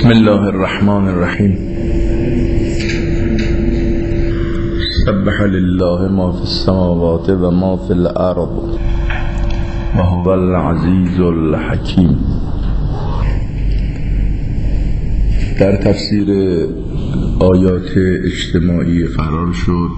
بسم الله الرحمن الرحیم. سبح لله ما فی السماوات و ما فی الارض و هو العزیز الحکیم. در تفسیر آیات اجتماعی قرار شد.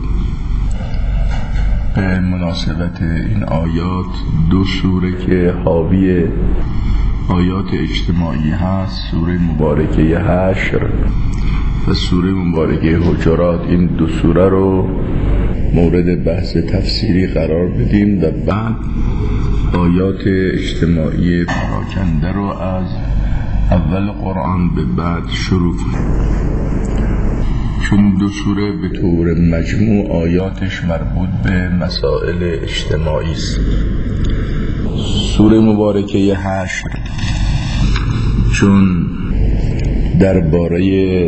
به مناسبت این آیات دو سوره که حاوی آیات اجتماعی هست، سوره مبارکه حشر و سوره مبارکه حجرات، این دو سوره رو مورد بحث تفسیری قرار بدیم و بعد آیات اجتماعی پراکنده رو از اول قرآن به بعد شروع کنیم، چون دو سوره به طور مجموع آیاتش مربوط به مسائل اجتماعی است. سوره مبارکه حشر چون درباره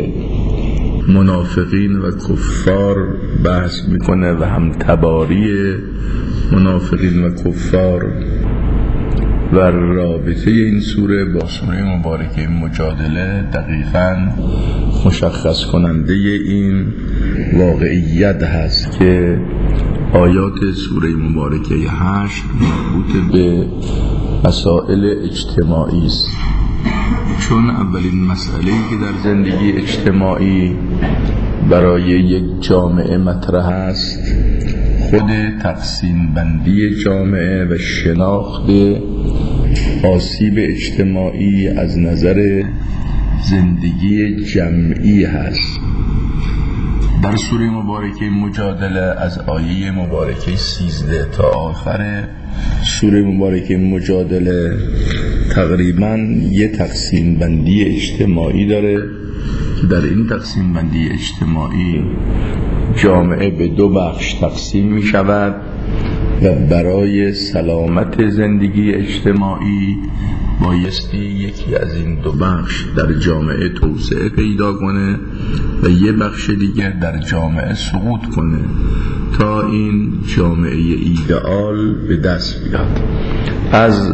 منافقین و کفار بحث میکنه و هم تباری منافقین و کفار و رابطه این سوره با سوره مبارکه مجادله دقیقاً مشخص کننده این واقعیت هست که آیات سوره مبارکه حشر مربوط به مسائل اجتماعی است، چون اولین مسئله‌ای که در زندگی اجتماعی برای یک جامعه مطرح است خود تقسیم بندی جامعه و شناخت آسیب اجتماعی از نظر زندگی جمعی هست. در سوره مبارکه مجادله از آیه مبارکه 13 تا آخر سوره مبارکه مجادله تقریباً یه تقسیم بندی اجتماعی داره. در این تقسیم بندی اجتماعی جامعه به دو بخش تقسیم می شود و برای سلامت زندگی اجتماعی بایستی یکی از این دو بخش در جامعه توسعه پیدا کنه و یه بخش دیگر در جامعه سقوط کنه تا این جامعه ایدئال به دست بیاد. از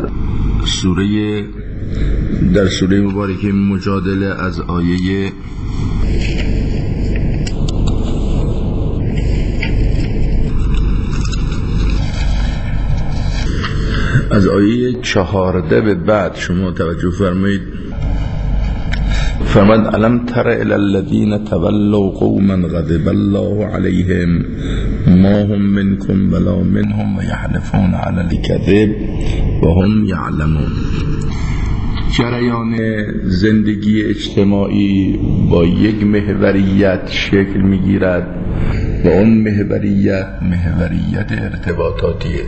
در سوره مبارکه مجادله از آیه 14 به بعد شما توجه فرمایید. فرمود الم تر الی الذین تولوا قوما غضب الله علیهم ما هم منکم ولا منهم و یحلفون علی الکذب و هم یعلمون. جریان زندگی اجتماعی با یک محوریت شکل میگیرد و اون محوریت ارتباطاتیه.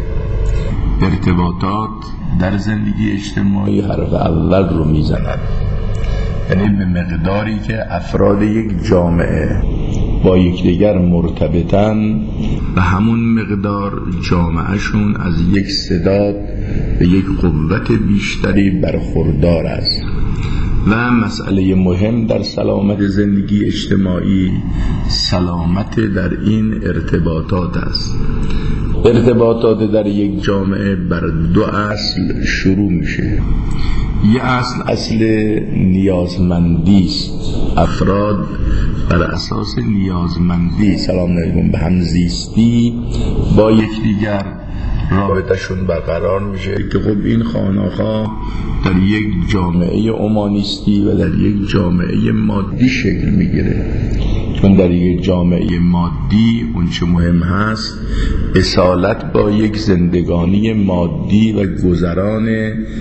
ارتباطات در زندگی اجتماعی حرف اول رو میزند، یعنی به مقداری که افراد یک جامعه با یکدیگر مرتبطن و همون مقدار جامعهشون از یک صدات و یک قوت بیشتری برخوردار است. و مسئله مهم در سلامت زندگی اجتماعی سلامت در این ارتباطات است. ارتباطات در یک جامعه بر دو اصل شروع میشه. یه اصل نیازمندی است. افراد بر اساس نیازمندی سلام علیکم به هم زیستی با یکدیگر رابطهشون برقرار میشه که خب این خانه‌ها در یک جامعه اومانیستی و در یک جامعه مادی شکل میگیره. چون در یک جامعه مادی اون چه مهم هست اصالت با یک زندگانی مادی و گذران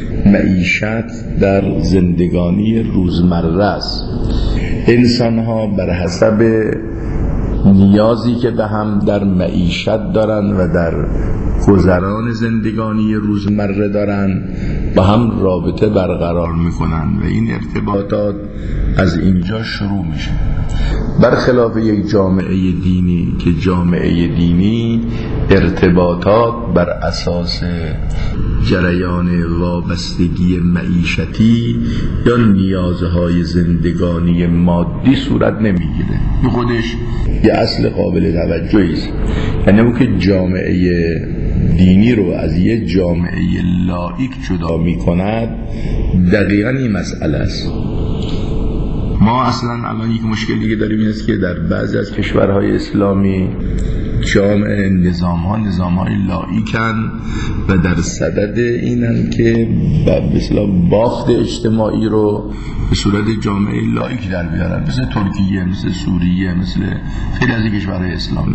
معیشت در زندگانی روزمره است. انسان ها بر حسب نیازی که به هم در معیشت دارن و در گذران زندگانی روزمره دارن با هم رابطه برقرار میکنن و این ارتباطات از اینجا شروع میشه. برخلاف یک جامعه دینی که جامعه دینی ارتباطات بر اساس جریان وابستگی معیشتی یا نیازهای زندگانی مادی صورت نمیگیره. این خودش یه اصل قابل توجهی است. یعنی اون که جامعه دینی رو از یه جامعه لایق جدا می کند دقیقاً این مسئله است. ما اصلا الان یک مشکلی که داریم این است که در بعضی از کشورهای اسلامی جامعه نظام‌های لاییکن و در صدد اینن که به اصطلاح بافت اجتماعی رو به صورت جامعه لاییک در بیارن، مثل ترکیه، مثل سوریه، مثل خیلی از کشورهای اسلامی،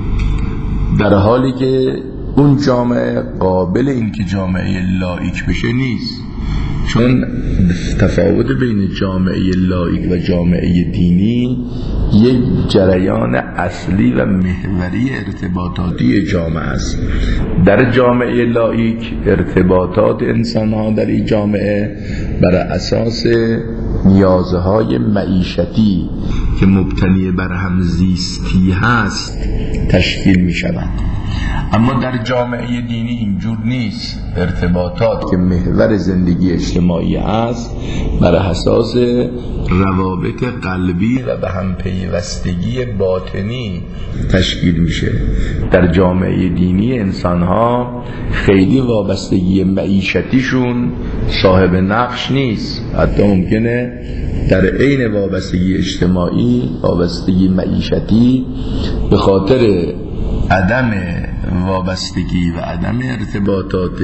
در حالی که اون جامعه قابل این که جامعه لاییک بشه نیست. چون تفاوت بین جامعه لاییک و جامعه دینی یک جریان اصلی و محوری ارتباطاتی جامعه است. در جامعه لاییک ارتباطات انسان‌ها در این جامعه بر اساس نیازهای معیشتی که مبتنی بر همزیستی هست تشکیل می شود. اما در جامعه دینی اینجور نیست. ارتباطات که محور زندگی اجتماعی است بر اساس روابط قلبی و به هم پیوستگی باطنی تشکیل میشه. در جامعه دینی انسان‌ها خیلی وابستگی معیشتیشون صاحب نقش نیست، حتی ممکنه در عین وابستگی اجتماعی وابستگی معیشتی به خاطر عدم وابستگی و عدم ارتباطات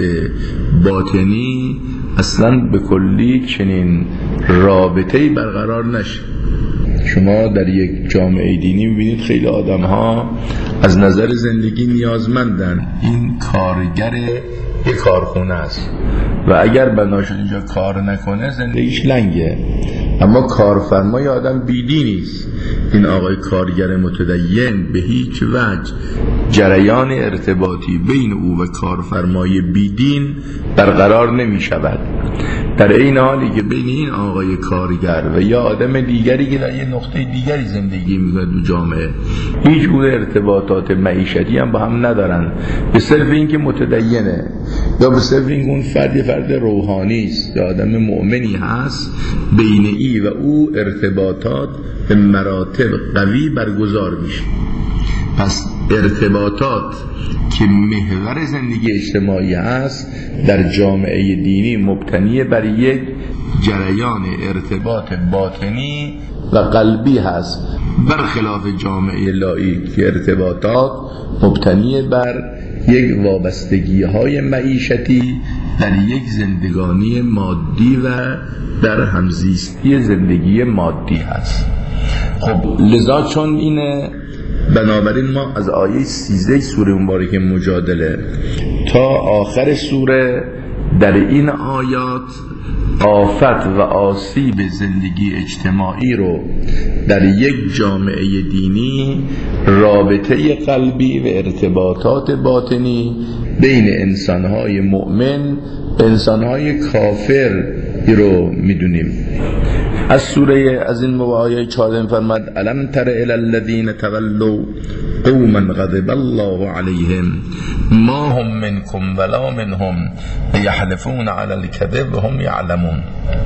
باطنی اصلا به کلی چنین رابطه‌ای برقرار نشه. شما در یک جامعه دینی می‌بینید خیلی آدم‌ها از نظر زندگی نیازمندن. این کارگر یک کارخونه است و اگر بنا شد اینجا کار نکنه زندگیش لنگه. اما کارفرمای آدم بیدی نیست. این آقای کارگر متدین به هیچ وجه جریان ارتباطی بین او و کارفرمای بیدین برقرار نمی شود. در این حالی که بین این آقای کارگر و یا آدم دیگری که در یه نقطه دیگری زندگی می‌کنه تو جامعه هیچ گونه ارتباطات معیشتی هم با هم ندارن، به صرف این که متدینه یا به صرف این که اون فرد روحانی است یا آدم مؤمنی هست، بین ای و او ارتباطات به مراتب قوی برگزار میشه. پس ارتباطات که محور زندگی اجتماعی است در جامعه دینی مبتنی بر یک جریان ارتباط باطنی و قلبی هست، برخلاف جامعه لاییک که ارتباطات مبتنی بر یک وابستگی‌های معیشتی در یک زندگانی مادی و در همزیستی زندگی مادی هست. خب لذا چون اینه، بنابراین ما از آیه 13 سوره مبارکه مجادله تا آخر سوره در این آیات آفت و آسیب زندگی اجتماعی رو در یک جامعه دینی، رابطه قلبی و ارتباطات باطنی بین انسانهای مؤمن و انسانهای کافر رو میدونیم. از سوره از این آیه 14 فرماد الم تر الی الذین تولوا قوما غضب الله علیهم ما هم منکم ولا منهم یحلفون علی الکذب وهم یعلمون.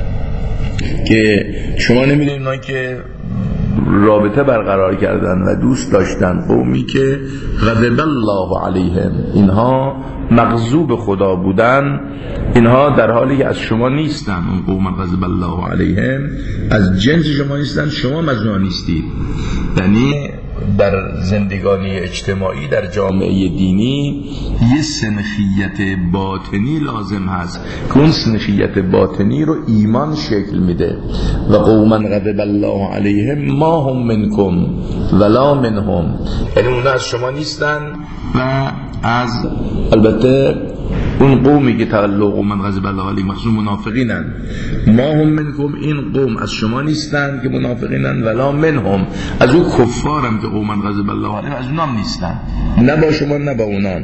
که شما نمیدونید اونایی که رابطه برقرار کردن و دوست داشتن قومی که غضب الله علیهم، اینها مغضوب خدا بودن، اینها در حالی که از شما نیستن، اون قوم غضب الله علیهم از جنس شما نیستن، شما از اونها نیستید. یعنی در زندگانی اجتماعی در جامعه دینی یه سنخیت باطنی لازم هست که اون سنخیت باطنی رو ایمان شکل میده. و قوما غضب الله علیهم ما هم منکم ولا منهم، یعنی اونها از شما نیستن و از البته اون قومی که تولوا قوما غضب الله علیهم مخصوص منافقینن. ما هم منکم، این قوم از شما نیستن که منافقینن، ولا منهم، از اون کفارم که قوما غضب الله علیهم از اونام نیستن، نه با شما نه با اونان.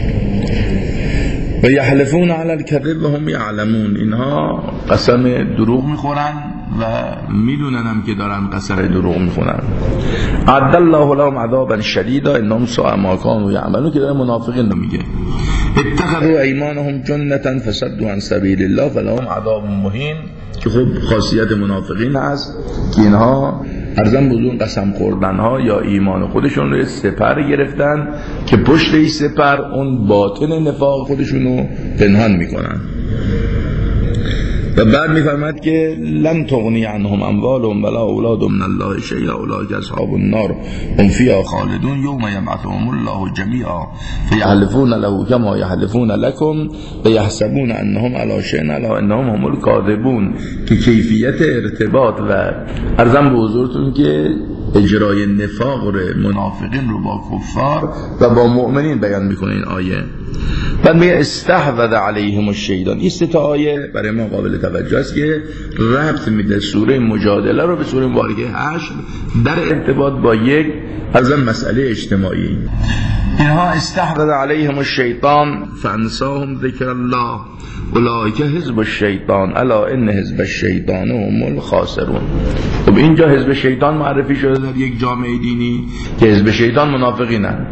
و یحلفون علی الکذب وهم یعلمون، اینها قسم دروغ میخورن و میدونن هم که دارن قسم دروغ میخورن. عد الله لهم عذابا شدیدا انهم ساء ما كانوا یعملون، که داره منافقین رو میگه. اتخذوا ایمانهم جنة فصدوا عن سبیل الله فلهم عذاب مهین، که خب خاصیت منافقین هست که اینها ارزم بزرگ قسم خوردن ها یا ایمان خودشون رو سپر گرفتن که پشت این سپر اون باطن نفاق خودشون رو پنهان میکنن. و بعد میفرماد که لن تغنی عنهم اموالهم ولا اولادهم من الله شیئا اولئک اصحاب النار هم فیها خالدون یوم یبعثهم الله جمیعا فیحلفون له کما یحلفون لكم ویحسبون انهم علی شیء الا انهم هم الکاذبون، که کیفیت ارتباط و عرضم به حضورتون که اجرای نفاق منافقین رو با کفار و با مؤمنین بیان میکنه این آیه. بعد میگه استحوذ علیهم الشیطان. این سه تا آیه برای ما قابل توجه است که ربط میده سوره مجادله رو به سوره مبارکه حشر در ارتباط با یک از مسئله اجتماعی. اینها استحوذ علیهم الشیطان فانساهم ذکر الله اولئک حزب الشیطان الا ان حزب الشیطان هم الخاسرون. خب اینجا حزب شیطان معرفی شده در یک جامعه دینی که حزب شیطان منافقینن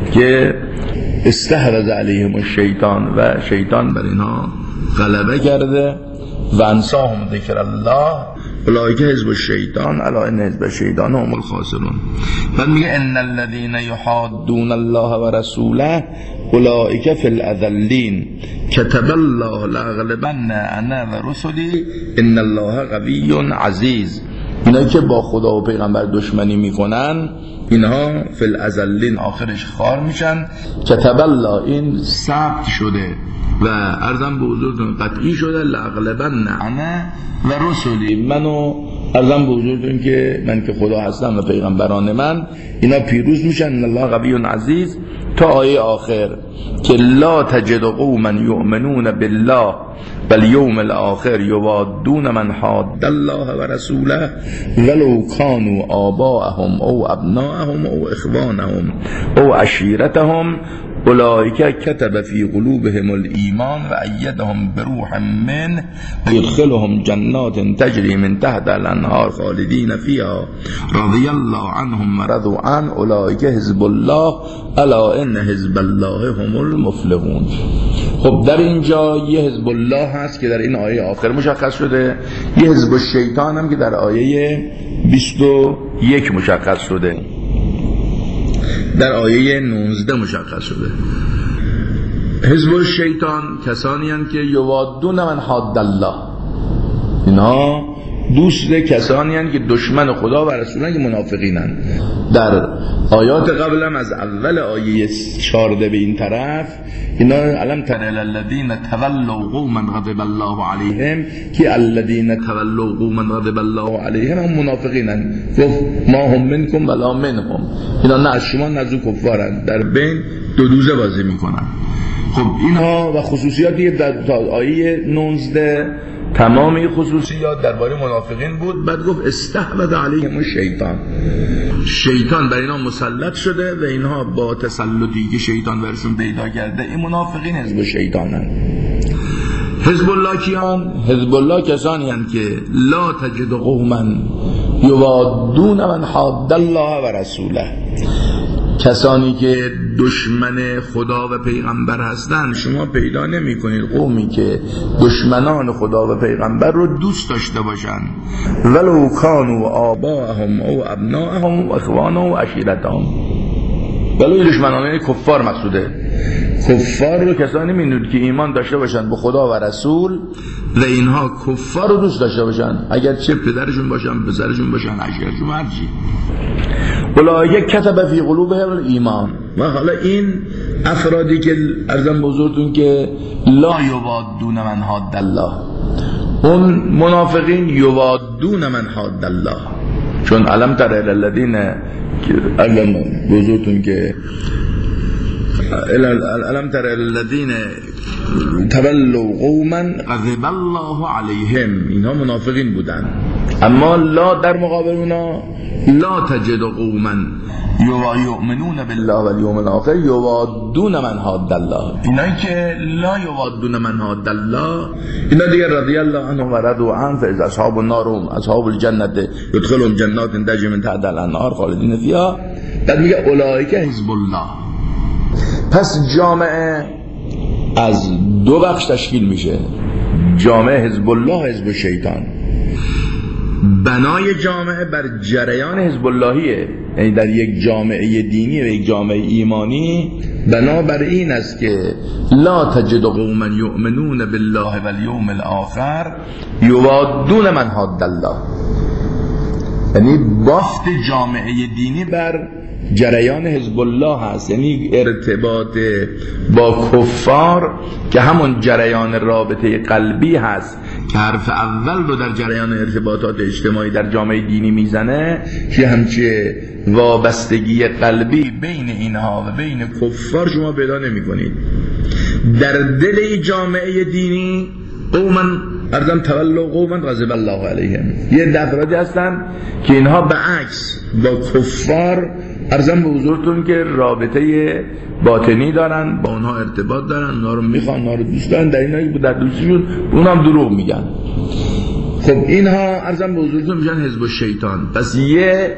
که استحوذ علیهم الشیطان و شیطان بر اینها غلبه کرده و انساهم ذکر الله اولئک حزب الشیطان الا ان حزب الشیطان هم الخاسرون. بعد میگه ان الذين يحادون الله ورسوله اولئک فی الاذلین كتب الله لاغلبن انا ورسلی ان الله قوی عزیز. اینا که با خدا و پیغمبر دشمنی میکنن اینها فی الاذلین آخرش خار میشن. کتب الله این ثبت شده و عرضم به حضورتون قطعی شده لاغلبن انا و رسولی، منو عرضم به حضورتون که من که خدا هستم و پیغمبران من اینا پیروز میشن. ان الله قوی عزیز تا آیه آخر که لا تجد قوما یؤمنون بالله والیوم الاخر یوادون من حاد الله ورسوله ولو كانوا آباءهم او ابناءهم او اخوانهم او عشیرتهم اولئک کتب فی قلوبهم الایمان و ایدهم بروح منه و یدخلهم جنات تجری من تحت الانهار خالدین فیها رضی الله عنهم و رضوا عنه اولئک حزب الله الا ان حزب الله هم المفلحون. خب در اینجا یه حزب الله هست که در این آیه آخر مشخص شده، یه حزب الشیطان هم که در آیه 21 مشخص شده، در آیه 19 مشخص شده. حزب الشیطان کسانی هستند که یوادون من حاد الله، اینها دوست کسانی هستند که دشمن خدا و رسولن که منافقینن. در آیات قبل هم از اول آیه 14 به این طرف اینا علم تر الذین تولوا قوما غضب الله علیهم که الذین تولوا قوما غضب الله علیهم هم منافقینن. گفت ما هم منکم ولا منهم، اینا نه از شما نه از کفارن، در بین دو دوزه بازی میکنن. خب اینها و خصوصیاتی در آیه 19 تمامی خصوصیات درباره منافقین بود. بعد گفت استحوذ علیهم الشیطان، شیطان بر اینا مسلط شده و اینها با تسلطی که شیطان برشون پیدا کرده این منافقین حزب شیطانن. حزب الله کیان؟ حزب الله کسانی هستند که لا تجد قوما یوادون من حاد الله و رسوله، کسانی که دشمن خدا و پیغمبر هستند شما پیدا نمی کنید قومی که دشمنان خدا و پیغمبر رو دوست داشته باشن. ولو کانوا آباءهم او ابناءهم و اخوانهم و عشیرتهم، ولو دشمنان کفار مقصوده، کفار رو کسانی می‌دونید که ایمان داشته باشن به خدا و رسول و اینها کفار رو دوست داشته باشن، اگر چه پدرشون باشن، پسرشون باشن، عشیرتشون، هر چی. اولئک کتب فی قلوبهم الایمان. و حالا این افرادی که عرضم به حضورتون که لا یوادون من حاد الله، اون منافقین یوادون من حاد الله، چون علم تر الذین علم به حضورتون که علم تر الذین تولوا قوما غضب الله علیهم، اینها منافقین بودن. اما لا در مقابل اونا لا تجد قوما یؤمنون بالله والیوم الاخر یوادون من حاد الله، اینایی که لا یوادون من حاد الله اینا دیگه رضی الله عنهم و رضوا عنه فاذ اصحاب النار هم اصحاب الجنه يدخلهم جنات تجری من تحتها الانهار خالدین فیها. بعد میگه اولئک حزب الله. پس جامعه از دو بخش تشکیل میشه، جامعه حزب الله، حزب شیطان. بنای جامعه بر جریان حزب اللهیه، یعنی در یک جامعه دینی و یک جامعه ایمانی بنا بر این است که لا تجد قوما یؤمنون بالله والیوم الاخر یوادون من حاد الله، یعنی بافت جامعه دینی بر جریان حزب الله هست، یعنی ارتباط با کفار که همون جریان رابطه قلبی هست که حرف اول رو در جریان ارتباطات اجتماعی در جامعه دینی میزنه که همچه وابستگی قلبی بین اینها و بین کفار شما پیدا نمی کنید. در دل جامعه دینی قوما ارزم تولوا قوما غضب الله علیهم، یه افرادی هستن که اینها به عکس با کفار ارزم به حضورتون که رابطه باطنی دارن، با اونها ارتباط دارن، اونها رو میخوان، اونها رو دوست دارن، در اینایی که در دوستیشون اونها هم دروغ میگن. خب اینها ارزم به حضورتون میشن حزب الشیطان. پس یه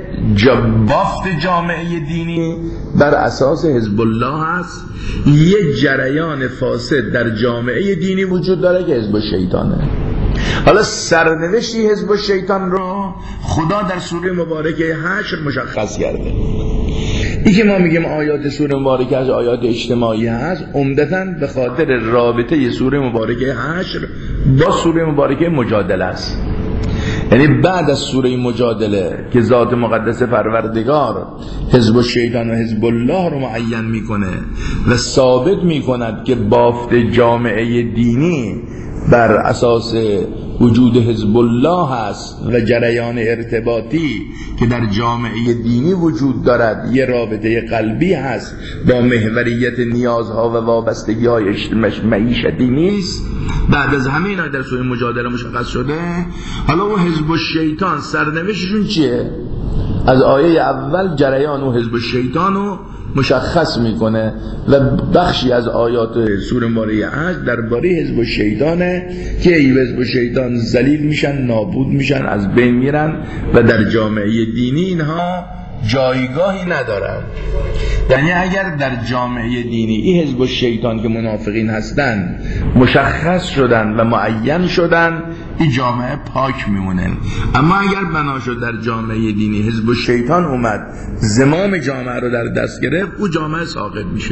بافت جامعه دینی بر اساس حزب الله هست، یه جریان فاسد در جامعه دینی وجود داره که حزب الشیطانه. حالا سرنوشتی حزب الشیطان رو خدا در سوره مبارکه حشر مشخص کرده. این که ما میگیم آیات سوره مبارکه از آیات اجتماعی هست، عمدتاً به خاطر رابطه سوره مبارکه حشر با سوره مبارکه مجادله است. یعنی بعد از سوره مجادله که ذات مقدس پروردگار حزب الشیطان و حزب الله رو معین میکنه و ثابت میکند که بافت جامعه دینی بر اساس وجود حزب الله هست و جریان ارتباطی که در جامعه دینی وجود دارد یه رابطه قلبی هست با محوریت نیازها و وابستگی های معیشتی نیست. بعد از همه اینا در سوره مجادله مشخص شده. حالا اون حزب الشیطان سرنوشتشون چیه؟ از آیه اول جریان اون حزب الشیطان رو مشخص میکنه و بخشی از آیات سوره مبارکه حشر درباره حزب الشیطانه که حزب الشیطان ذلیل میشن، نابود میشن، از بین میرن و در جامعه دینی اینها جایگاهی ندارن. یعنی اگر در جامعه دینی این حزب الشیطان که منافقین هستن مشخص شدن و معین شدن، این جامعه پاک میمونه. اما اگر بنا شد در جامعه دینی حزب الشیطان اومد زمام جامعه رو در دست گرفت، او جامعه ساقط میشه.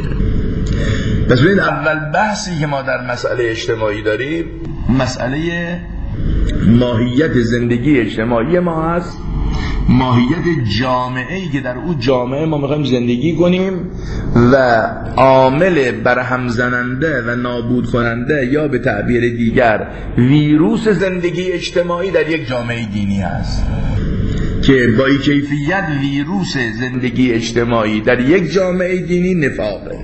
پس ببینید اول بحثی که ما در مسئله اجتماعی داریم مسئله ماهیت زندگی اجتماعی ما هست، ماهیت جامعه‌ای که در او جامعه ما میخوایم زندگی کنیم و عامل برهم زننده و نابود کننده یا به تعبیر دیگر ویروس زندگی اجتماعی در یک جامعه دینی هست که با این کیفیت ویروس زندگی اجتماعی در یک جامعه دینی نفاقه.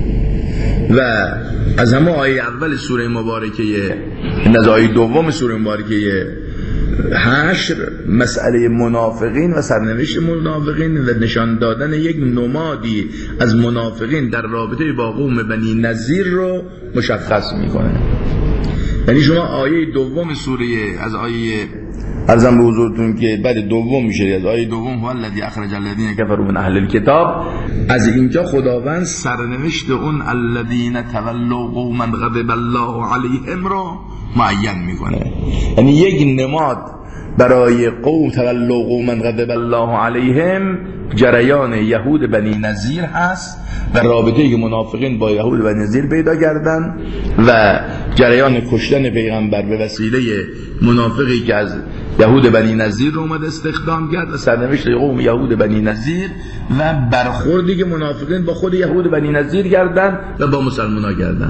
و از همه آیه اول سوره مبارکه از آیه دوم سوره مبارکه حشر مسئله منافقین و سرنوشت منافقین و نشان دادن یک نمادی از منافقین در رابطه با قوم بنی نضیر رو مشخص میکنه. یعنی شما آیه دوم سوره از آیه ارزم به حضورتون که بعد دوم میشه از آیه دوم هو الذی اخرج الذین کفروا من اهل الکتاب، از اینجا خداوند سرنوشت اون الذین تولوا قوما غضب الله علیهم رو معین میکنه. یعنی یک نماد برای قوم تولوا قوما غضب الله علیهم جریان یهود بنی نضیر هست و رابطه‌ای که منافقین با یهود بنی نضیر پیدا کردن و جریان کشتن پیغمبر به وسیله منافقی که از یهود بنی نضیر رو اومد استخدام کرد و سرنوشت قوم یهود بنی نضیر و برخوردی که منافقین با خود یهود بنی نضیر کردن و با مسلمان‌ها کردن.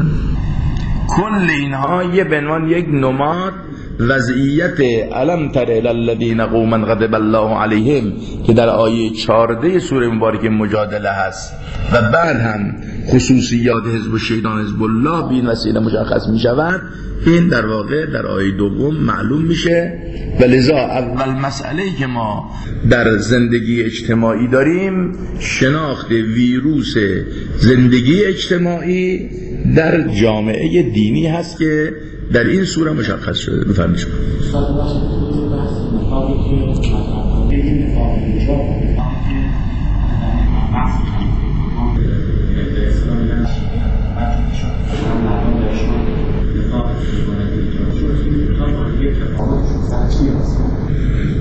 کل اینها یه به عنوان یک نماد وضعیت الم تر الی الذین قوما غضب الله علیهم که در آیه 14 سوره مبارکه مجادله هست و بعد هم خصوصیات حزب الشیطان حزب الله به این وسیله مشخص می شود، این در واقع در آیه دوم معلوم میشه. و لذا اول مسئله‌ای که ما در زندگی اجتماعی داریم شناخت ویروس زندگی اجتماعی در جامعه دینی هست که در این سوره مشخص شده. بفرمایید شما.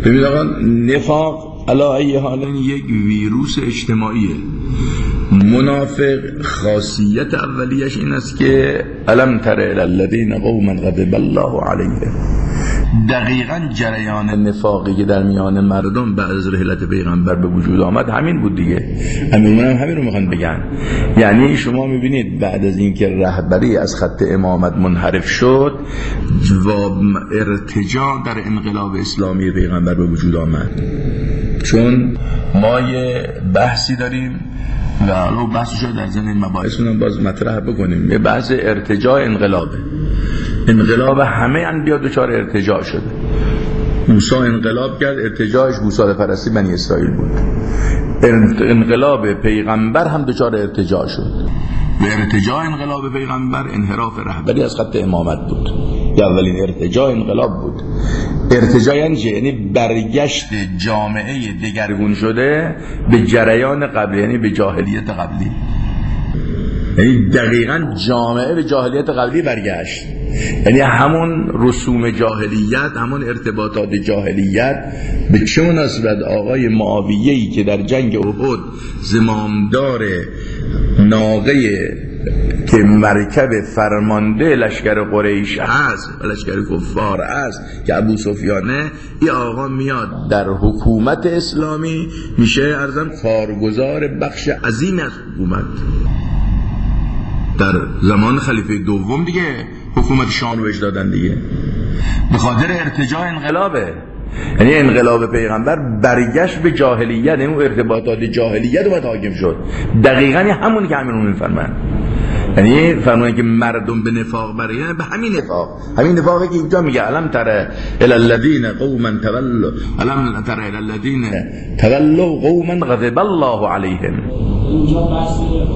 ببینید آقا، نفاق علی ای حال یک ویروس اجتماعیه. منافق خاصیت اولیش این است که الم تر الی الذین قوما غضب الله علیهم. دقیقاً جریان نفاقی که در میان مردم بعد از رحلت پیغمبر به وجود آمد همین بود دیگه. همین رو میخوان بگن. یعنی شما میبینید بعد از اینکه رهبری از خط امامت منحرف شد و ارتجاع در انقلاب اسلامی پیغمبر به وجود آمد. چون ما یه بحثی داریم و حالا بحثش رو در ضمن مباحث اونم باز مطرح بکنیم. یه بحث ارتجاع انقلابه. انقلاب همه انبیا دچار ارتجاع شده. موسی انقلاب کرد، ارتجاعش گوساله پرستی بنی اسرائیل بود. انقلاب پیغمبر هم دچار ارتجاع شد. و ارتجاع انقلاب پیغمبر انحراف رهبری از خط امامت بود. اولین ارتجاع انقلاب بود. ارتجاع یعنی برگشت جامعه دگرگون شده به جریان قبلی، یعنی به جاهلیت قبلی. یعنی دقیقاً جامعه به جاهلیت قبلی برگشت. یعنی همون رسوم جاهلیت، همون ارتباطات جاهلیت. به چه مناسبت آقای معاویه‌ای که در جنگ احد زمامدار ناقه که مرکب فرمانده لشکر قریش هست و لشکر کفار هست که ابو سفیانه، این آقا میاد در حکومت اسلامی میشه ارزم کارگزار بخش عظیم از حکومت. در زمان خلیفه دوم دیگه حکومت شام رو دادن دیگه، به خاطر ارتجاع انقلابه. یعنی انقلاب پیغمبر برگشت به جاهلیت، یعنی ارتباطات جاهلیت اومد حاکم شد. دقیقاً همونی که همین میفرمان. یعنی فرمونه که مردم به نفاق برگردن، به همین نفاق، همین نفاقی که اینجا میگه الم تر الی الذین قوما تولوا، الم تر الی الذین تولوا قوما غضب الله علیهم. اینجا بحث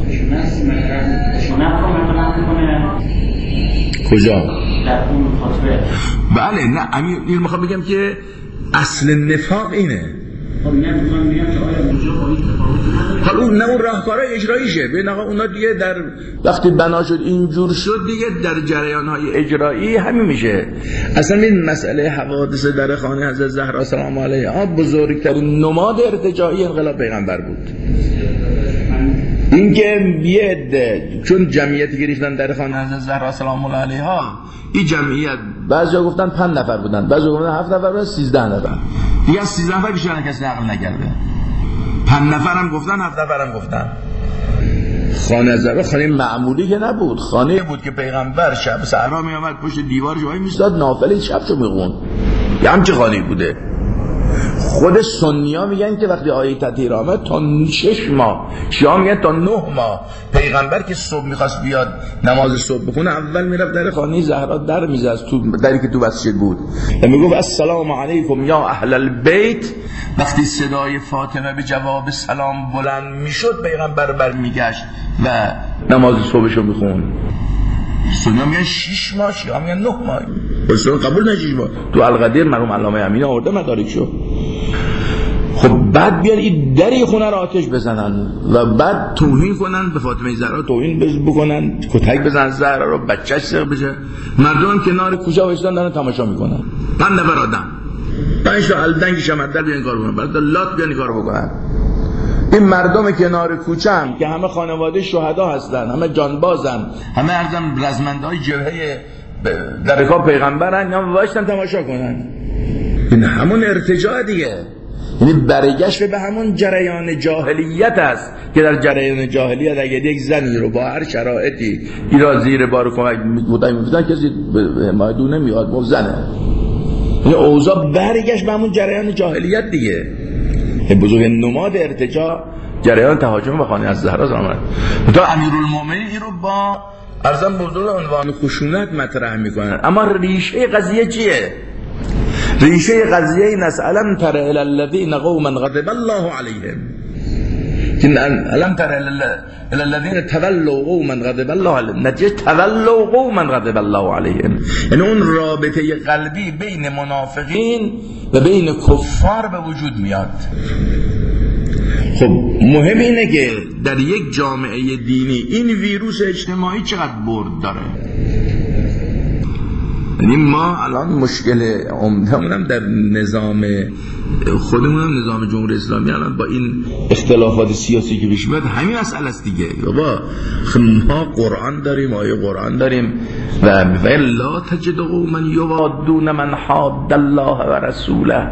کجا؟ در اون خاطره. بله نه این میخوام بگم که اصل نفاق اینه. خب میگم که آیا اونجا با این تفاوت حالا اون نه اون راهکارهای اجراییشه. ببین آقا اونا دیگه در وقتی بنا شد اینجور شد دیگه در جریان‌های اجرایی همین میشه. اصلا این مسئله حوادث در خانه حضرت زهرا سلام علیها بزرگترین نماد ارتجاعی انقلاب پیغمبر بود. این که بیاد چون جمعیتی که ریختن در خانه حضرت زهرا سلام علیها، این جمعیت بعضیا گفتن 5 نفر بودن، بعضیا گفتن 7 نفر بودن، 13 نفر. دیگه از 13 نفر بیشتر کسی نقل نکرده. 5 نفر هم گفتن، 7 نفر هم گفتن. خانه زهرا خانه معمولی که نبود، خانه بود که پیغمبر شب صحرا می آمد پشت دیوارش وای میستاد نافله شبشو میخوند. یه همچه خانه بوده. خود سنی‌ها میگن که وقتی آیه تطهیر آمد تا 6 ماه، شیعه میگن تا 9 ماه پیغمبر که صبح میخواست بیاد نماز صبح بخونه اول میرفت در خانه زهرا در میزد، تو دری که تو مسجد بود و میگفت السلام علیکم یا اهل البیت. وقتی صدای فاطمه به جواب سلام بلند میشد پیغمبر برمیگشت و نماز صبحشو میخوند. سنی‌ها میگن 6 ماه، شیعه میگن 9 ماه. اصلا قبول نشید ما تو القدیر مرحوم علامه امینی آورده مدارکشو. خب بعد بیان این دری خونه را آتش بزنن و بعد توهین کنن به فاطمه زهرا، توهین بکنن، کتک بزنن زهرا رو، بچه‌ش سر بشه. مردم کنار کوچه وایسادن دارن تماشا میکنن. 5 نفر آدم، 5 تا الدنگ شمدل بیان کار بکنن، بعد لات بیان کار بکنن. این مردم کنار کوچه هم که همه خانواده شهدا هستن، همه جانبازن، همه ارزم رزمندهای جبهه در رکاب پیغمبرن، هم وایسن تماشا کنن. این همون ارتجاع دیگه. یعنی برگشت به همون جریان جاهلیت است که در جریان جاهلیت اگر یک زنی رو با هر شرایطی ایرا زیر بار کمک می‌بودن کسی حمایت او نمیاد، با زنه. یعنی اوضاع برگشت به همون جریان جاهلیت دیگه. بزرگ نماد ارتجاع جریان تهاجم به خانه از زهرا زمان. تا امیرالمومنین این رو با ارزم بزرگ عنوان خشونت مطرح میکنن. اما ریشه قضیه چیه؟ ریشه قضیه این است الم تر الی الذین قوما غضب الله علیهم. الم تر الی الذین تولوا قوما غضب الله علیهم. نتیجه تولوا قوما غضب الله علیهم، یعنی اون رابطه قلبی بین منافقین و بین کفار به وجود میاد. خب مهم اینه که در یک جامعه دینی این ویروس اجتماعی چقدر برد داره. یعنی ما الان مشکل عمده‌مون در نظام خودمون هم نظام جمهوری اسلامی الان با این اختلافات سیاسی که پیش میاد همین مسئله است دیگه. بابا ما قرآن داریم، آیه قرآن داریم و لا تجد قوما یوادون من حاد الله و رسوله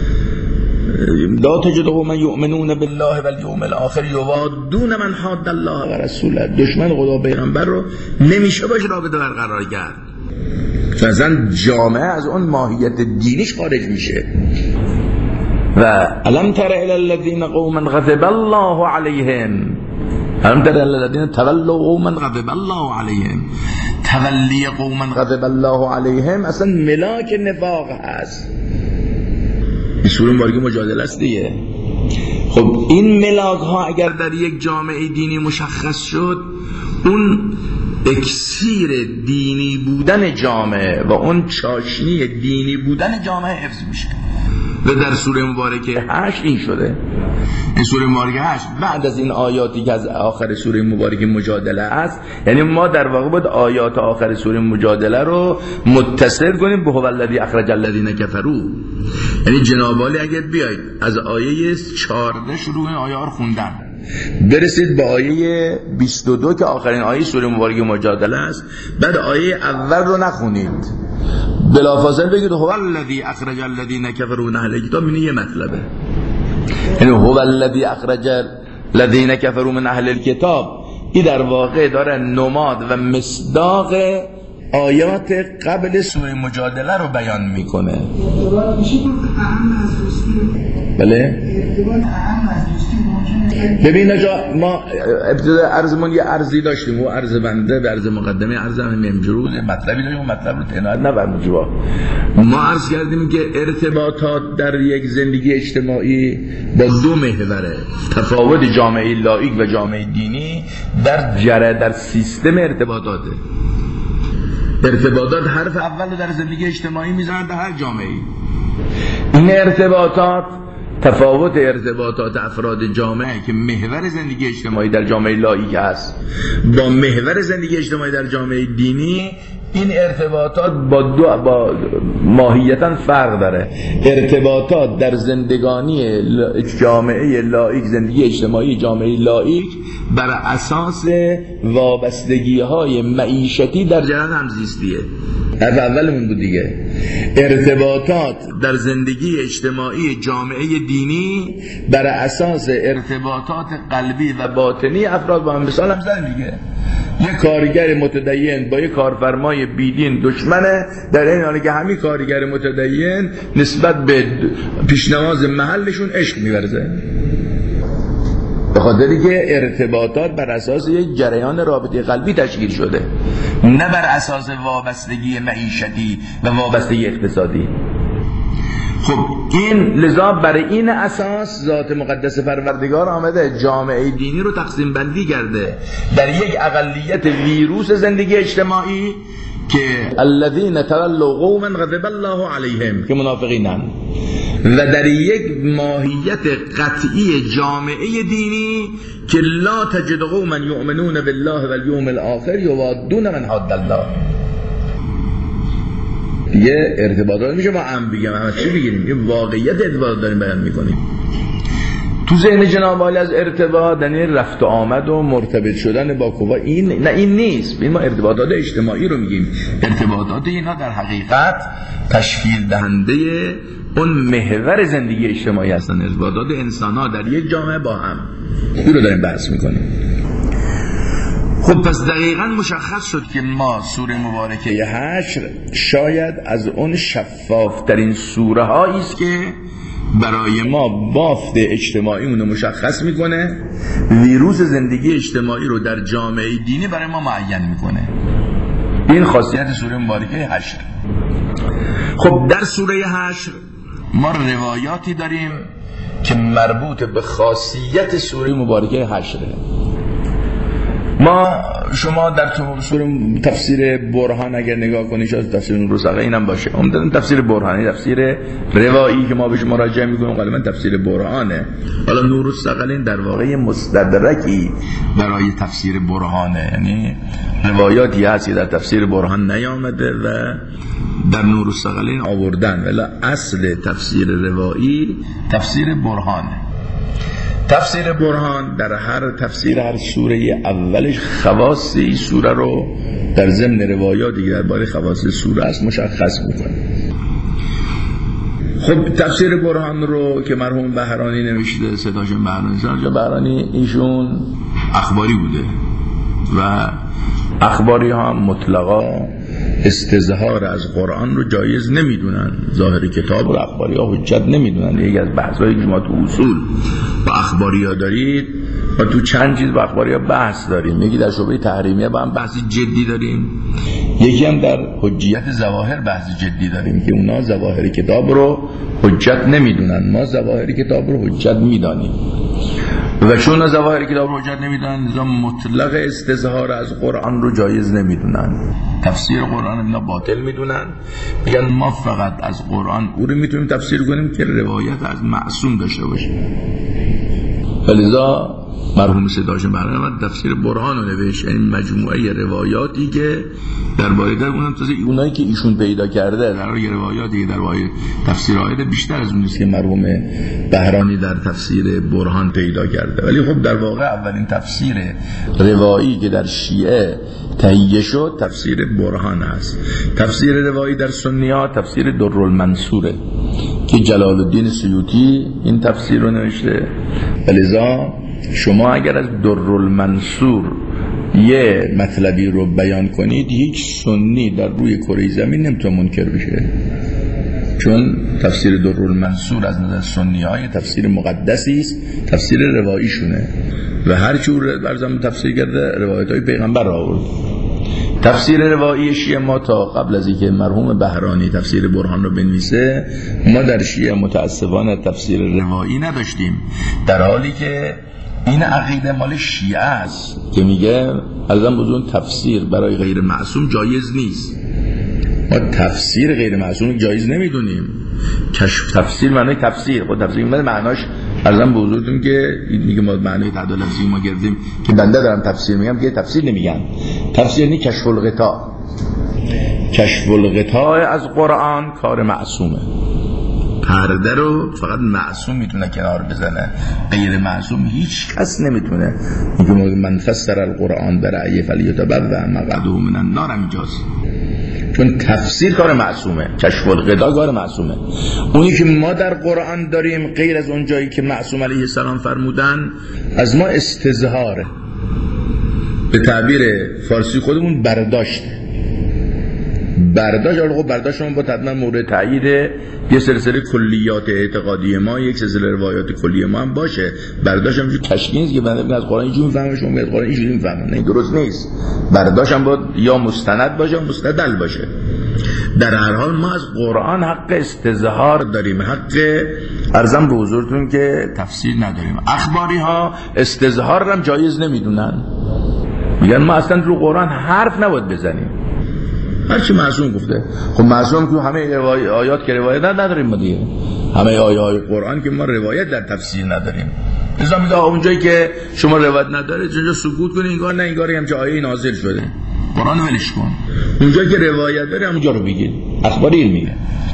لا تجد قوما یؤمنون بالله والیوم الاخر یوادون من حاد الله و رسوله. دشمن خدا و پیغمبر رو نمیشه باشه رابطه برقرار کرد. مثلا جامعه از اون ماهیت دینیش خارج میشه. و الم تر الی الذین قوما غضب الله علیهم، الم تر الی الذین تولوا قوما غضب الله علیهم. تولی قوما غضب الله علیهم اصلا ملاک نفاق هست. این سوره مبارکه مجادله است دیگه. خب این ملاک ها اگر در یک جامعه دینی مشخص شد، اون اکسیر دینی بودن جامعه و اون چاشنی دینی بودن جامعه حفظ میشه. و در سوره مبارکه 8 این شده. این سوره مبارکه 8 بعد از این آیاتی که از آخر سوره مبارکه مجادله است، یعنی ما در واقع باید آیات آخر سوره مجادله رو متصل کنیم به هو الذی اخرج الذین کفروا. یعنی جناب عالی اگر بیاید از آیه 14 شروع این آیه ها رو خوندن برسید به آیه 22 که آخرین آیه سوره مبارکه مجادله است، بعد آیه اول رو نخونید، بلافاصله بگید هو الذی اخرج الذین کفروا من اهل الکتاب. این یه مطلبه، یعنی هو الذی اخرج الذین کفروا من اهل الکتاب. این در واقع داره نماد و مصداق آیات قبل سوره مجادله رو بیان میکنه. بله ببین ما ابتدا عرضمون یه عرضی داشتیم، و عرض بنده به عرض مقدمه عرض همینجوری مطلبی داشتیم و مطلب رو تناید نبرمون جوا. ما عرض کردیم که ارتباطات در یک زندگی اجتماعی با دو محوره، تفاوت جامعه لایق و جامعه دینی در سیستم ارتباطاته. ارتباطات حرف اول در زندگی اجتماعی میزنن در هر جامعه. این ارتباطات تفاوت ارتباطات افراد جامعه که محور زندگی اجتماعی در جامعه لایق است با محور زندگی اجتماعی در جامعه دینی، این ارتباطات با ماهیتاً فرق داره. ارتباطات در زندگانی جامعه لایق، زندگی اجتماعی جامعه لایق بر اساس وابستگی‌های معیشتی در جریان همزیستیه. حرف اولمون بود دیگه. ارتباطات در زندگی اجتماعی جامعه دینی بر اساس ارتباطات قلبی و باطنی افراد با هم. مثال هم زدیم دیگه، یه کارگر متدین با یه کارفرمای بیدین دشمنه، در این حالی که همین کارگر متدین نسبت به پیشنماز محلشون عشق می‌ورزه، به خاطری که ارتباطات بر اساس یک جریان رابطه قلبی تشکیل شده، نه بر اساس وابستگی معیشتی و وابستگی اقتصادی. خب این لذا برای این اساس ذات مقدس پروردگار آمده جامعه دینی رو تقسیم بندی کرده در یک اقلیت ویروس زندگی اجتماعی که الذین تولوا قوما غضب الله علیهم که منافقینن، و در یک ماهیت قطعی جامعه دینی که لا تجد قوما یؤمنون بالله والیوم الاخر یوادون من حاد الله. یه ارتباطات میشه با هم بگم، اما چی بگیریم؟ یه واقعیت ارتباط داریم بیان میکنیم. تو ذهن جناب عالی از ارتباط یعنی رفت و آمد و مرتبط شدن با کوبا، این نیست. ما ارتباطات اجتماعی رو میگیم. ارتباطات اینا در حقیقت تشکیل دهنده اون محور زندگی اجتماعی هستن، ارتباطات انسان‌ها در یک جامعه با هم. این رو داریم بحث میکنیم. خب پس دقیقاً مشخص شد که ما سوره مبارکه حشر شاید از اون شفافترین سوره هایی است که برای ما بافت اجتماعیمون رو مشخص میکنه، ویروس زندگی اجتماعی رو در جامعه دینی برای ما معین میکنه. این خاصیت سوره مبارکه حشر. خب در سوره حشر ما روایاتی داریم که مربوط به خاصیت سوره مبارکه حشره. شما در تفسیر برهان اگر نگاه کنید، شاید تفسیر نور الثقلین هم باشه، عمدتاً تفسیر برهانی، تفسیر روایی که ما بهش مراجعه میکنیم غالبا تفسیر برهانه. حالا نور الثقلین در واقع مستدرکی برای تفسیر برهانه، یعنی روایاتی هست که در تفسیر برهان نیامده و در نور الثقلین آوردن، ولی اصل تفسیر روایی تفسیر برهانه. تفسیر برهان در هر تفسیر هر سوره اولش خواص سوره رو در ضمن روایاتی که درباره خواص سوره است مشخص میکنه. خب تفسیر برهان رو که مرحوم بهرانی نوشته، صداشون بهرانی ایشون اخباری بوده و اخباری ها مطلقا استظهار از قرآن رو جایز نمیدونن، ظاهر کتاب رو اخباری ها حجت نمیدونن. یکی از بحثایی که ما تو اصول با اخباری ها دارید و تو چند چیز با اخباری ها بحث داریم، یکی در شعبه تحریمیه با هم بحث جدی داریم، یکی هم در حجیت ظواهر بحث جدی داریم که اونا ظواهر کتاب رو حجت نمیدونن، ما ظواهر کتاب رو حجت میدانیم و چون ظواهر کتاب رو حجت نمیدونن نظام مطلق استظهار از قرآن رو جایز نمیدونن، تفسیر قرآن اینا باطل میدونن، میگن ما فقط از قرآن او رو میتونیم تفسیر کنیم که روایت از معصوم داشته باشه. ولذا مرحوم صداشون برنامه تفسیر برهان رو نوشت، این مجموعه روایاتی که درباره در اونم تازه اونایی که ایشون پیدا کرده در روایاتی که درباره تفسیر آیات بیشتر از اونیست که مرحوم بهرانی در تفسیر برهان پیدا کرده. ولی خب در واقع اولین تفسیر روایی که در شیعه تهیه شد تفسیر برهان است. تفسیر روایی در سنی‌ها تفسیر درالمنصوره که جلال الدین سیوطی این تفسیر رو نوشته. ولذا شما اگر از درالمنصور یه مطلبی رو بیان کنید، هیچ سنی در روی کره زمین نمیتونه منکر بشه، چون تفسیر درالمنصور از نظر سنی‌های تفسیر مقدسی است، تفسیر رواییشونه و هر چی برزم تفسیر کرده روایت‌های پیغمبر آورد. تفسیر روایی شیعه ما تا قبل از اینکه مرحوم بهرانی تفسیر برهان رو بنویسه، ما در شیعه متاسفانه تفسیر روایی نداشتیم، در حالی که این عقیده مال شیعه است که میگه ازم بزرگ تفسیر برای غیر معصوم جایز نیست. ما تفسیر غیر معصوم جایز نمیدونیم. کشف تفسیر معنی تفسیر، خود تفسیر معناش ازم بزرگتون که میگه ما معنی تعداد لفظی ما گرفتیم که بنده دارم تفسیر میگم که تفسیر نمیگن. تفسیر یعنی کشف الغطا. کشف الغطا از قرآن کار معصومه. پرده رو فقط معصوم میتونه کنار بزنه، غیر معصوم هیچ کس نمیتونه. میگه من فسر القرآن برأی فلیتبوأ مقعده من النار اینجاست، چون تفسیر کار معصومه، کشف الغطا کار معصومه. اونی که ما در قرآن داریم غیر از اون جایی که معصوم علیه السلام فرمودن از ما استظهاره، به تعبیر فارسی خودمون برداشته. برداشتمون با تدمن مورد تایید یه سلسله کلیات اعتقادی ما، یک سلسله روایات کلی ما هم باشه. برداشتم جو تشکیل که بنده از قرآن اینجوری میفهمه، شما از قرآن اینجوری میفهمه، نه درست نیست. برداشتم باید یا مستند باشه یا مستدل باشه. در هر حال ما از قرآن حق استظهار داریم، حق ارزم به حضورتون که تفسیر نداریم. اخباری ها استظهار هم جایز نمیدونن، میگن ما اصلا رو قرآن حرف نباید بزنیم، هرچی معصوم گفته. خب معصوم که همه آیات که روایت نداریم ما دیگه، همه آیات قرآن که ما روایت در تفسیر نداریم. مثلا میگه اونجایی که شما روایت ندارید اونجا سکوت کنید، انگار نه انگار هم که آیه نازل شده، قرآن ولش کن. اونجایی که روایت داره اونجا رو بگید، اخباری علمیه.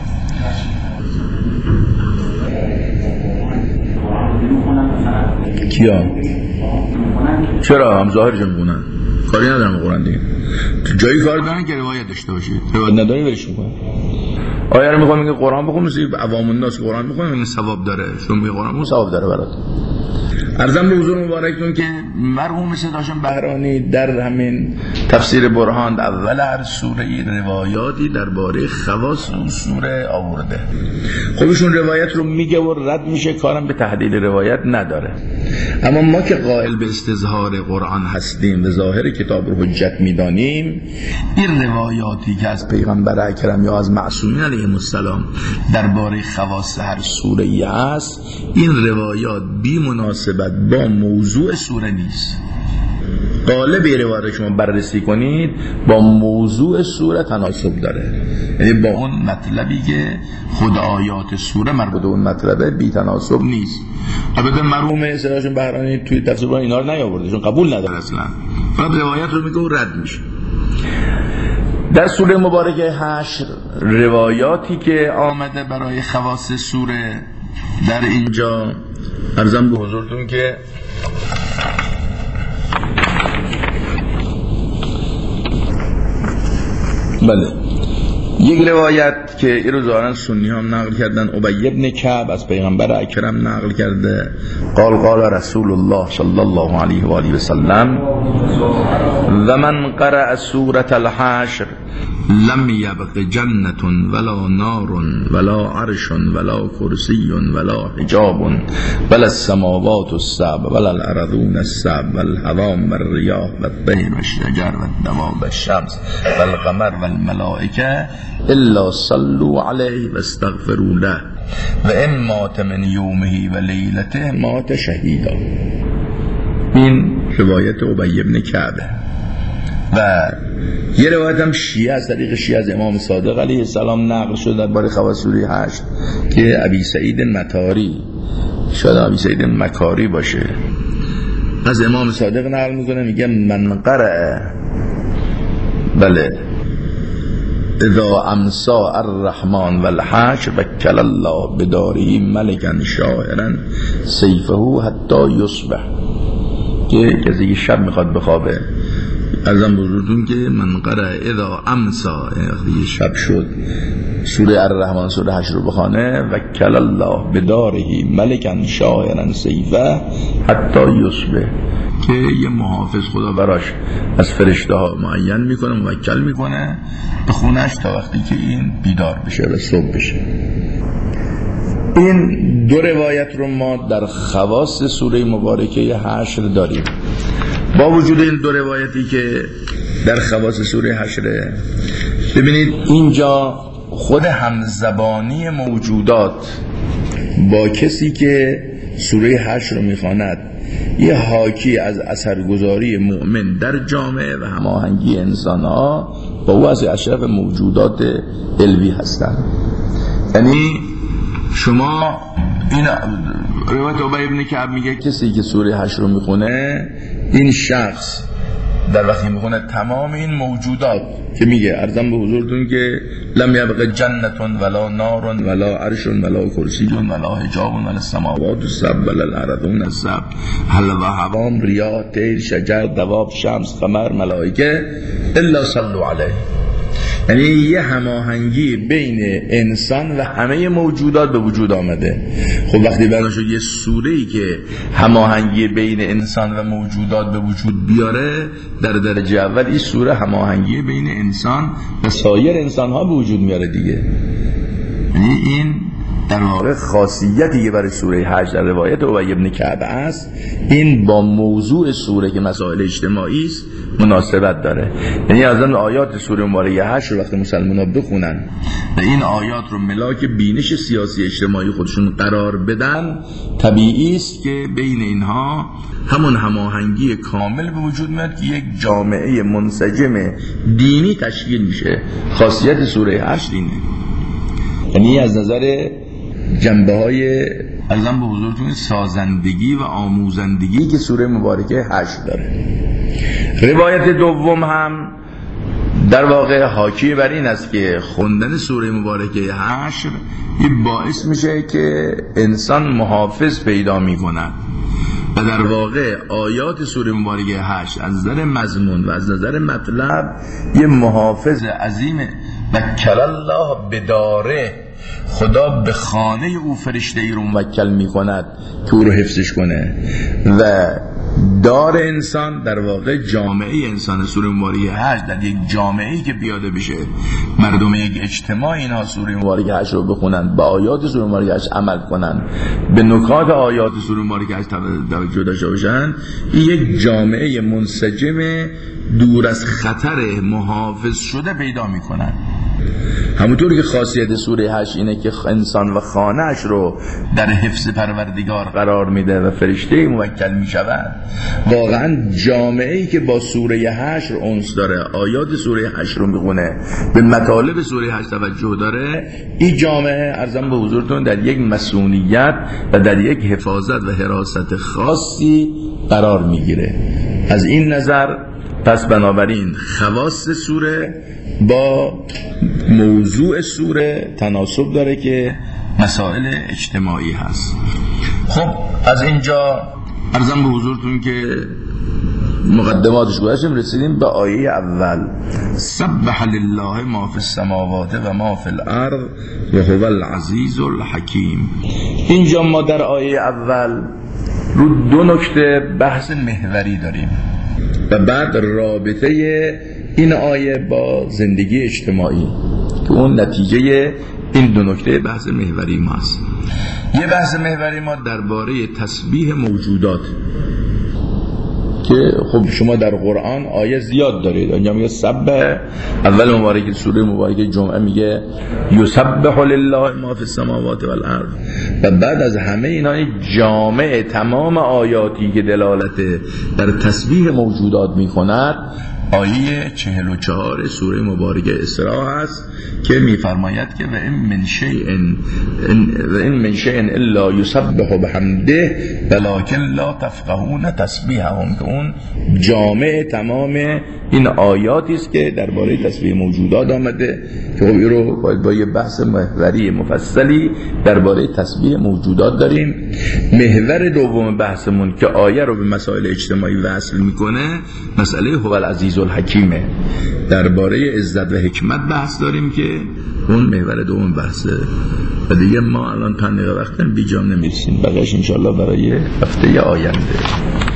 کیا؟ چرا هم ظاهرش میگونن؟ کاری ندارم قرآن دیگه. تو جایی کار دارن که روایت داشته باشه، روایت نداری ولش میکنن. آیا رو میخوام میگه قرآن بخون، مثل عوام الناس قرآن بخون این ثواب داره، شما میگه قرآن بخون ثواب داره برات. عرضم به حضور مبارکتون که مرحوم صداشون بهرانی در همین تفسیر برهان اول هر سوره روایاتی درباره خواص اون سوره آورده. خودشون روایت رو میگه و رد میشه، کارم به تحلیل روایت نداره. اما ما که قائل به استظهار قرآن هستیم و ظاهر کتاب رو حجت میدانیم، این روایاتی که از پیغمبر اکرم یا از معصومین علیهم السلام درباره خواص هر سوره ای است، این روایات بی مناسبت با موضوع سوره نیست. قالب روایت شما بررسی کنید با موضوع سوره تناسب داره، یعنی با اون مطلبی که خود آیات سوره مربوط به اون مطلبه بی تناسب نیست. البته مرحوم سراج بهرانی توی تفسیر اینا رو نیاورده چون قبول نداره اصلا، فقط روایت رو میگه و رد میشه. در سوره مبارکه حشر روایاتی که آمده برای خواص سوره در اینجا عرضم به حضورتون که بله، یک روایت که این رو ظاهرا سنی هم نقل کردن، ابی بن کعب از پیغمبر اکرم نقل کرده، قال رسول الله صلی الله علیه و آله و سلم و من قرأ سورة الحشر لم يبق جنة ولا نار ولا عرش ولا کرسی ولا حجاب ولا السماوات السبع ولا الارضون السبع والهوام والرياح والطير والشجر والدواب والشمس والقمر والملائكة الا صلوا عليه واستغفروا له وان مات من يومه وليلته مات شهيدا. این روایت ابی بن کعب. و یه روایت هم شیعه از طریق شیعه از امام صادق علیه السلام نقل شده درباره خواص سوره 8 که ابی سعید مطاری، شاید ابی سعید مکاری باشه، از امام صادق نقل میکنه، میگه من قرأ بله اذا امسا الرحمن والحشر وکل الله بداره ملکا شاعرا سیفه حتی یصبح، که کسی شب میخواد بخوابه ازم بزرگتون که من قرأ اذا امسا، یعنی شب شد، سوره الرحمن سوره 8 رو بخونه، وکل الله بداره ملکا شاعرا سیفه حتی یصبح، که یه محافظ خدا براش از فرشته ها معین میکنه، موکل میکنه به خونش تا وقتی که این بیدار بشه و صبح بشه. این دو روایت رو ما در خواص سوره مبارکه حشر داریم. با وجود این دو روایتی که در خواص سوره حشره، ببینید اینجا خود همزبانی موجودات با کسی که سوره حشر رو میخواند یه حاکی از اثرگذاری مؤمن در جامعه و هماهنگی انسان‌ها با او از اشرف موجودات علوی هستند. یعنی شما این روایت ابی بن کعب میگه کسی که سوره حشر رو میخونه، این شخص در وقتی میخونه تمام این موجودات که میگه عرضم به حضورتون که لم یبق جنة ولا نار ولا عرش ولا کرسی ولا حجاب ولا السماوات السبع ولا الارضون السبع و هوام ریاح طیر شجر دواب شمس قمر ملائکه الا صلوا علیه. یعنی یه هماهنگی بین انسان و همه موجودات به وجود آمده. خب وقتی بیان شد یه سوره‌ای که هماهنگی بین انسان و موجودات به وجود بیاره، در درجه اول این سوره هماهنگی بین انسان و سایر انسان‌ها به وجود میاره دیگه. یعنی این در واقع خاصیتی که برای سوره حج در روایت ابی بن کعب است، این با موضوع سوره که مسائل اجتماعی است مناسبت داره. یعنی از اون آیات سوره مبارکه حج رو وقتی مسلمان‌ها بخونن و این آیات رو ملاک بینش سیاسی اجتماعی خودشون قرار بدن، طبیعی است که بین اینها همون هماهنگی کامل به وجود میاد که یک جامعه منسجم دینی تشکیل میشه. خاصیت سوره حج اینه. یعنی از نظر جنبه‌های ازم به حضورتون سازندگی و آموزندگی که سوره مبارکه حشر داره. روایت دوم هم در واقع حاکی بر این است که خوندن سوره مبارکه حشر این باعث میشه که انسان محافظ پیدا میکنه و در واقع آیات سوره مبارکه حشر از نظر مضمون و از نظر مطلب یه محافظ عظیمه. و کل الله بداره، خدا به خانه او فرشته ای رو موکل می کند که او رو حفظش کنه. و دار انسان در واقع جامعه انسان. سوره مبارکه حج در یک جامعه‌ای که پیاده بشه، مردم یک اجتماع اینها سوره مبارکه حج رو بخونن، به آیات سوره مبارکه حج عمل کنن، به نکات آیات سوره مبارکه حج توجه داشته باشن، این یک جامعه منسجم دور از خطر محافظ شده پیدا میکنن. همونطور که خاصیت سوره 8 اینه که انسان و خانه‌اش رو در حفظ پروردگار قرار میده و فرشته موکل میشود، واقعا جامعه‌ای که با سوره 8 انس داره، آیات سوره 8 رو میخونه، به مطالب سوره 8 توجه داره، این جامعه ارزم به حضورتون در یک مسئولیت و در یک حفاظت و حراست خاصی قرار میگیره. از این نظر پس بنابراین خواص سوره با موضوع سوره تناسب داره که مسائل اجتماعی هست. خب از اینجا عرضم به حضورتون که مقدماتش گذاشتیم، رسیدیم به آیه اول: سبح لله ما فی السماوات و ما فی الارض و هو العزیز الحکیم. اینجا ما در آیه اول رو دو نکته بحث محوری داریم و بعد رابطه این آیه با زندگی اجتماعی که اون نتیجه این دو نکته بحث محوری ما است. یه بحث محوری ما درباره تسبیح موجودات که خب شما در قرآن آیه زیاد دارید. اینجا میگه سبح، اول مبارک سوره مبارک جمعه میگه یسبح لله ما فی السماوات و الارض، و بعد از همه اینا جامع تمام آیاتی که دلالت در تسبیح موجودات میکند آیه 44 سوره مبارک اسراء است که میفرماید که و این من شیء الا یسبح بحمده ولکن لا تفقهون تسبیحهم، که اون جامع تمام این آیاتی است که درباره تسبیح موجودات آمده که خب این رو باید با یه بحث محوری مفصلی درباره تسبیح موجودات داریم. محور دوم بحثمون که آیه رو به مسائل اجتماعی وصل میکنه مسئله هو العزیز الحکیمه، درباره عزت و حکمت بحث داریم که اون محور دوم بحثه و دیگه ما الان 5 دقیقه وقت بیجام نمیرسیم، بقیش انشاءالله برای هفته آینده.